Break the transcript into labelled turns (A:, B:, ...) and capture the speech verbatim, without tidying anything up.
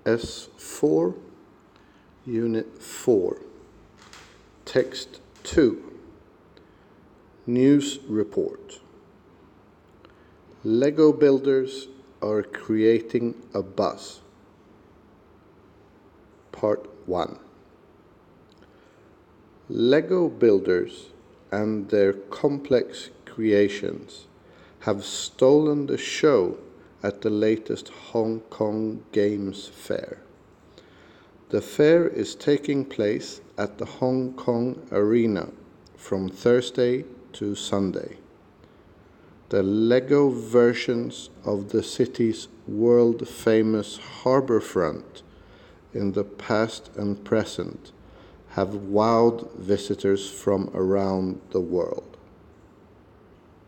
A: S four, Unit four, Text two, News Report. Lego builders are creating a bus. Part one. Lego builders and their complex creations have stolen the show at the latest Hong Kong Games Fair. The fair is taking place at the Hong Kong Arena from Thursday to Sunday. The Lego versions of the city's world-famous harborfront in the past and present have wowed visitors from around the world.